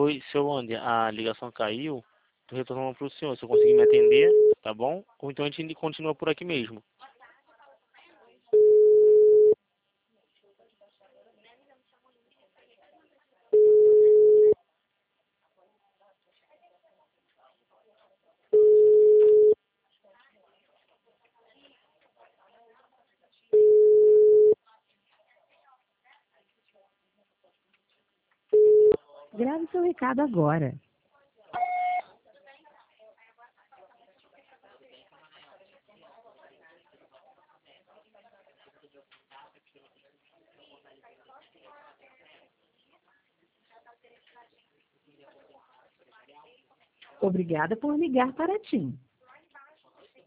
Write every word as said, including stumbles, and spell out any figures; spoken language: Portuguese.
Oi, seu Andy, a ligação caiu. Tô retornando pro senhor. Se eu conseguir me atender, tá bom? Ou então a gente continua por aqui mesmo. Grave seu recado agora. Obrigada por ligar para a TIM.